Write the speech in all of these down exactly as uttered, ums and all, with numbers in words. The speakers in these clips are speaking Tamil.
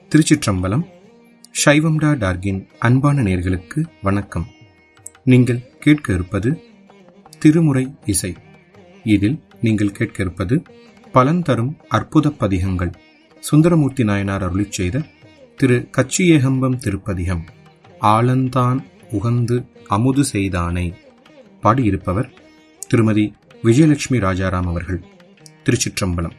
திருச்சிற்றம்பலம். சைவம்டா டார்கின் அன்பான நேயர்களுக்கு வணக்கம். நீங்கள் கேட்க இருப்பது திருமுறை இசை. இதில் நீங்கள் கேட்க இருப்பது பலன் தரும் அற்புத பதிகங்கள். சுந்தரமூர்த்தி நாயனார் அருளிச் செய்த திரு கச்சியேகம்பம் திருப்பதிகம் ஆலந்தான் உகந்து அமுது செய்தானை. பாடியிருப்பவர் திருமதி விஜயலட்சுமி ராஜாராம் அவர்கள். திருச்சிற்றம்பலம்.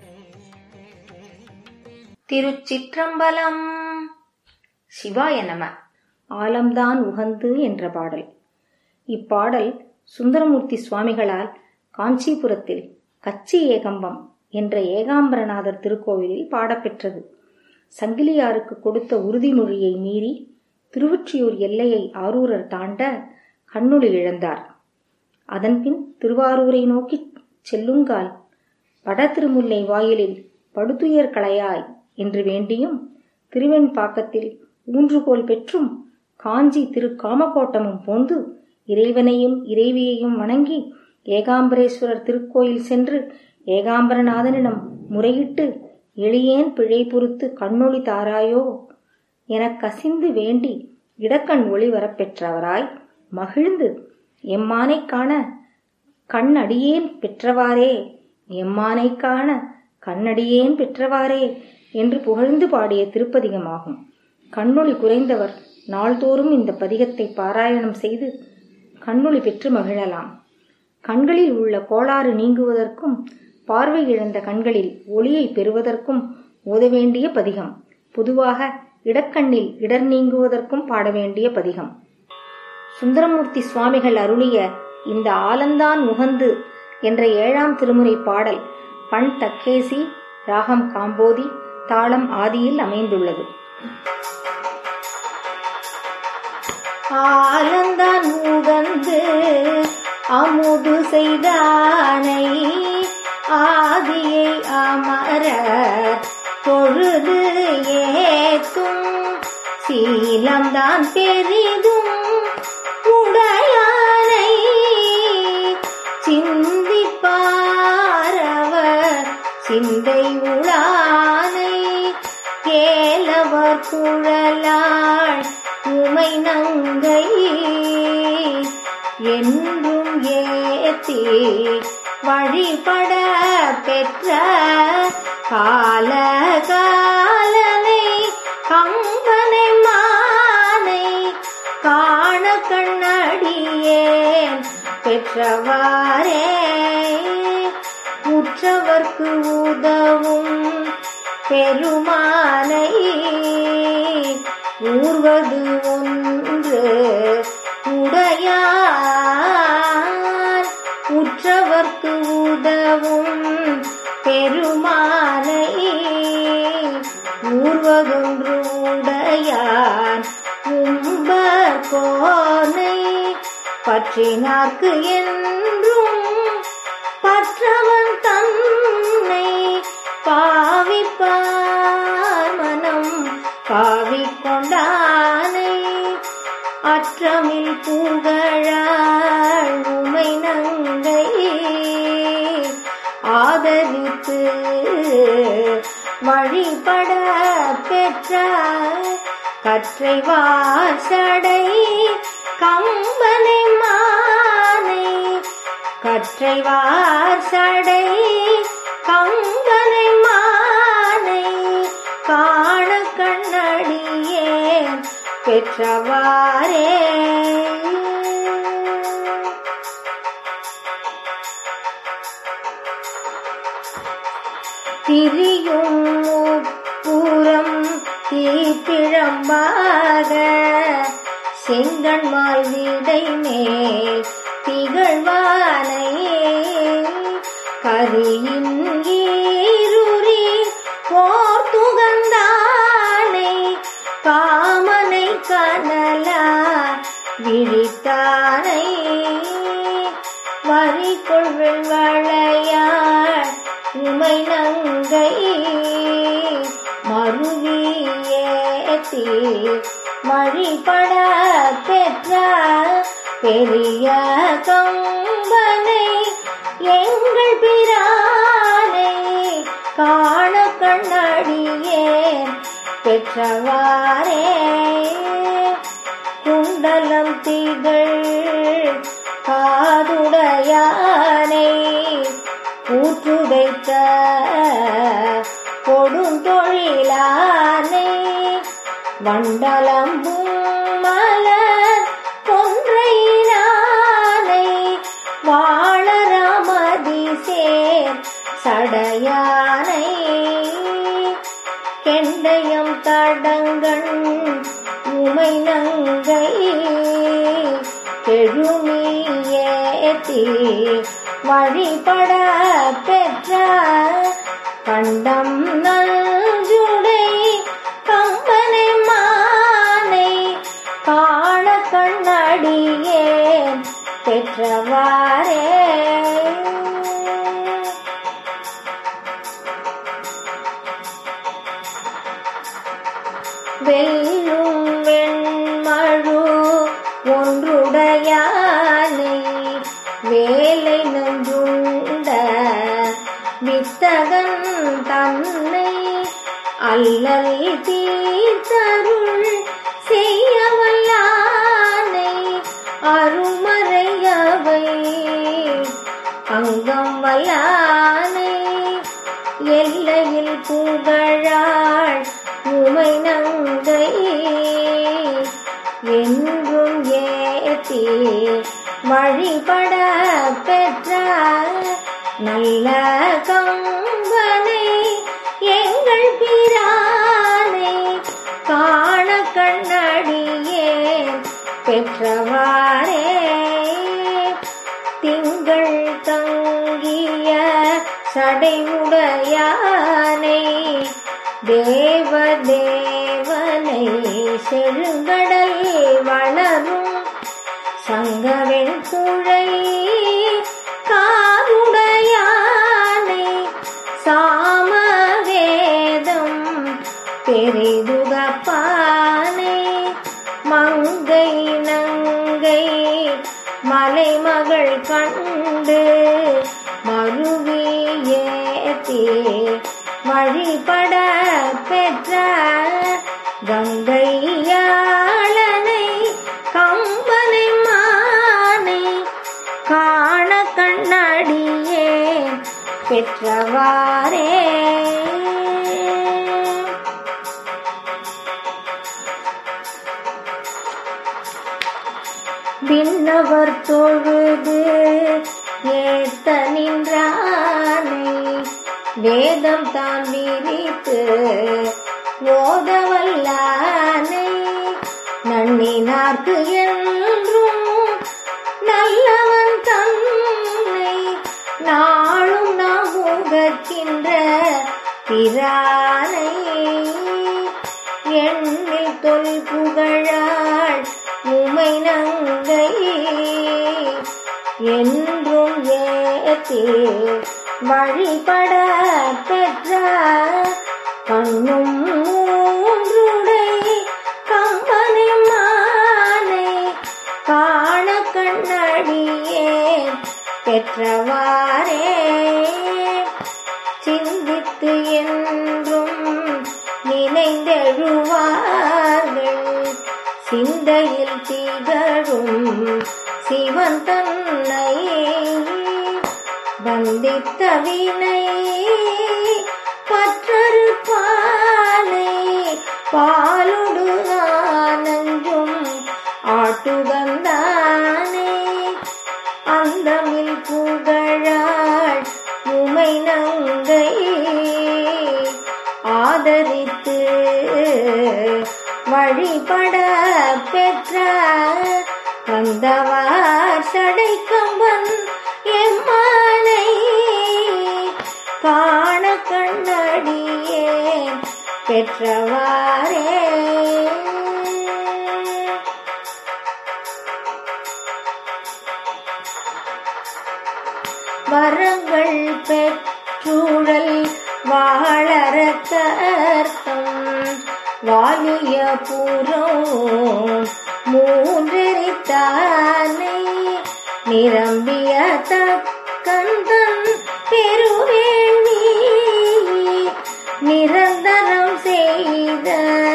திருச்சிற்றம்பலம். சிவாய நம. ஆலம்தான் உகந்து என்ற பாடல். இப்பாடல் சுந்தரமூர்த்தி சுவாமிகளால் காஞ்சிபுரத்தில் கச்சி ஏகம்பம் என்ற ஏகாம்பரநாதர் திருக்கோவிலில் பாடப்பெற்றது. சங்கிலியாருக்கு கொடுத்த உறுதிமொழியை மீறி திருவொற்றியூர் எல்லையை ஆரூரர் தாண்ட கண்ணுளி இழந்தார். அதன்பின் திருவாரூரை நோக்கி செல்லுங்கால் வட திருமுல்லை வாயிலில் படுதுயர் களையாய் என்று வேண்டியும், திருவெண்பாக்கத்தில் ஊன்றுகோல் பெற்றும் காஞ்சி திரு காமகோட்டமும் போந்து இறைவனையும் இறைவியையும் வணங்கி ஏகாம்பரேஸ்வரர் திருக்கோயில் சென்று ஏகாம்பரநாதனிடம் முறையிட்டு எளியேன் பிழை பொறுத்து கண்ணொளி தாராயோ எனக் கசிந்து வேண்டி இடக்கண் ஒளி வரப்பெற்றவராய் மகிழ்ந்து எம்மானை காண கண்ணடியேன் பெற்றவாறே எம்மானை காண கண்ணடியேன் பெற்றவாறே என்று புகழ்ந்து பாடிய திருப்பதிகமாகும். கண்ணொளி குறைந்தவர் நாள்தோறும் இந்த பதிகத்தை பாராயணம் செய்து கண்ணொளி பெற்று மகிழலாம். கண்களில் உள்ள கோளாறு நீங்குவதற்கும் பார்வை இழந்த கண்களில் ஒளியை பெறுவதற்கும் ஓத வேண்டிய பதிகம். பொதுவாக இடக்கண்ணில் இடர் நீங்குவதற்கும் பாட வேண்டிய பதிகம். சுந்தரமூர்த்தி சுவாமிகள் அருளிய இந்த ஆலந்தான் உகந்து என்ற ஏழாம் திருமுறை பாடல் பண் தக்கேசி, ராகம் காம்போதி, தாளம் ஆதியில் அமைந்துள்ளது. ஆலந்தான் உகந்து அமுது செய்தானை ஆதியை அமர பொழுது ஏத்தும் சீலம்தான் பெரிதும் உடையானை சிந்திப்பாரவர் சிந்தை உளானை கேளவர் குழலாள் உமை நங்கை என்றும் ஏத்தி வழிபட பெற்ற கால காலனை கம்பனை மானை காண கண்ணடியேன் பெற்றவாறே உற்றவர்க்கு உதவும் பெருமானை ஊர்வது ஒன்று உடையான் உற்றவர்க்கு உதவும் பெருமானை ஊர்வதொன்று உடையான் உம்பர் கோனை பற்றினார்க்கு என்றும் பற்றவன் தன்னை பாவிப்பார் மனம் பாவிக்கொண்டானை அற்றமில் புகழாள் உமை நங்கை ஆதரித்து வழிபட பெற்ற கற்றை வாசடை கம்பனை மானை கற்றை வாசடை கம்பனை மானை காண கண்ணடியேன் பெற்றவாறே. திரியும் புறம் தீப்பிழம்பாக செங்கண்மால் விடை மேல் திகழ்வானையே கரியின் ஈருரி போர் துகந்தானை காமனை கனலா விழித்தானை வரி கொள்வள் வளையாள் உமை நங்கை மருவியேத்தி மழிபட பெற்ற பெரிய கம்பனை எங்கள் பிரானை காண கண்ணடியேன் பெற்றவாறே. குண்டலம் திகழ் காதுடையானை ஊற்றுதைத்த கொடுந்தொழிலானை வண்டலம்பும் மலர் கொன்றையினானை வாழராமதி சேர் சடையானை கெண்டயம் தடங்கண் உமை நங்கை கெழுமியேத்தி வழிபட பெற்ற கண்டம் நஞ்சுடை கம்பனை மானை காண கண்ணடியே பெற்றவாறே. வெல்லும் வெண்மழு ஒன்றுடையானை வேலை நஞ்சுண்ட வித்தகன் தன்னை அல்லல் தீர்த்தருள் செய்யவல்லானை அருமறையவை அங்கம் வல்லானை எல்லையில் புகழாள் உமை நங்கை என்றும் ஏத்தி வழிபட பெற்ற நல்ல கம்பனை எங்கள் பிரானை காண கண்ணடியே பெற்றவாறே. திங்கள் தங்கிய சடைமுடையானை தேவதேவனை செழுங்கடல் வளரும் சங்கவெண் குழை காருடையானை சாமவேதம் பெரிதுகப்பானை மங்கை நங்கை மலைமகள் கண்டு மருவியேத்தி வழிபட பெற்ற கங்கையாளனை கம்பனை மானை காண கண்ணடியே பெற்றவாறே. விண்ணவர் தொழுது ஏத்த நின்றானை வேதம் தான் விரித்து ஓதவல்லானை நன்னினார்க்கு என்றும் நல்லவன் தன்னை நாளும் நாம் உகக்கின்ற பிரானை எண்ணில் தொல் புகழாள் உமை நங்கை என்றும் ஏத்தி வழிபட பெற்ற கண்ணும் மூன்றுடை கம்பனை மானை காண கண்ணடியே பெற்றவாறே. சிந்தித்து என்றும் நினைந்தெழுவார்கள் சிந்தையில் திகழும் சிவன் தன்னை வந்தித்த வினை பற்றறுப்பானை பாலுடு ஆனஞ்சும் ஆட்டுகந்தானே அந்தமில் புகழாள் உமை நங்கை ஆதரித்து வழிபட பெற்ற கந்தவார் சடை கம்பன் எம்மானை காண கண்ணடியே பெற்றவாறே. வரங்கள் பெற்றுழல் வாழற கர்த்தம் வாலிய புறம் மூன்றெரித்தானை நிரம்பிய தக்கந்தன் பெருவேணி நிரந்தரம் செய்த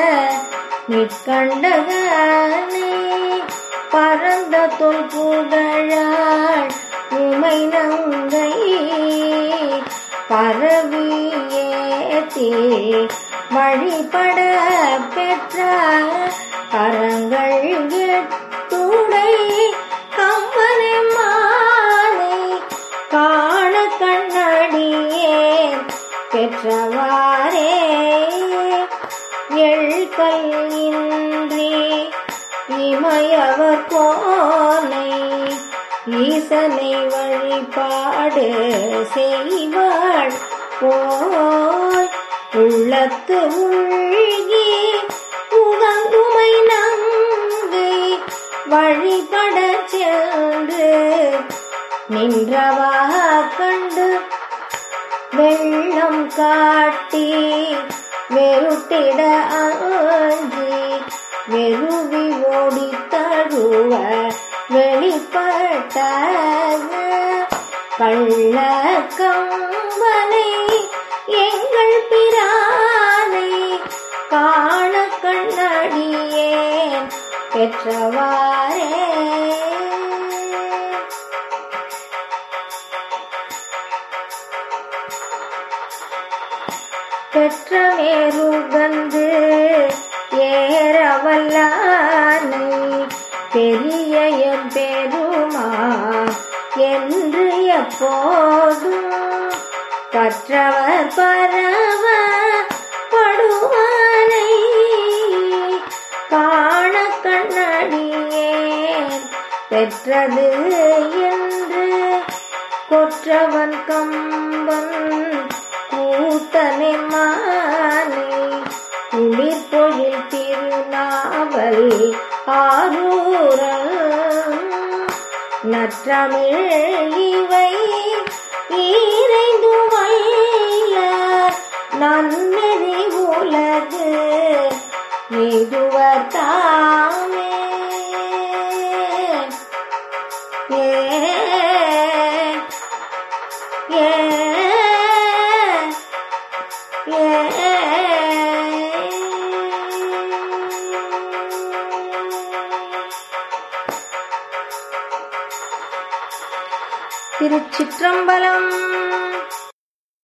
நிற்கண்டகனை பரந்த தொல் புகழாள் உமை நங்கை பரவியேத்தி வழிபட பெற்ற கரங்கள் எட்டுடை கம்பனை மாலை காண கண்ணடியே பெற்றவாறே எழ்கல் இன்றி இமையவர் கோனை ஈசனை வழிபாடு செய்வாள் போய் உள்ளத்து உள்கி உகங்குமை நங்கை வழிபட சென்று நின்றவா கண்டு வெள்ளம் காட்டி வெறுத்திட அஞ்சி வெறுவி ஓடி தழுவ வெளிப்பட்ட கள்ள கம்பனை எங்கள் பிரானை காண கண்ணடியேன் பெற்றவாறே. பெற்றமேரு வந்து ஏறவல்லானை பெரிய பெருமா என்று எப்போதும் கற்றவர் பரவ படுவானை காண கண்ணடியேன் பெற்றது என்று கொற்றவன் கம்பன் கூத்தனை மானை குளிர் பொழில் திருநாவல் ஆரூரல் நற்றமிழ் இவை ஈரைந்து வல்லார் நன்னெறி உலகு நீதுவர் தாமே. ஏ ஏ திருச்சிற்றம்பலம்.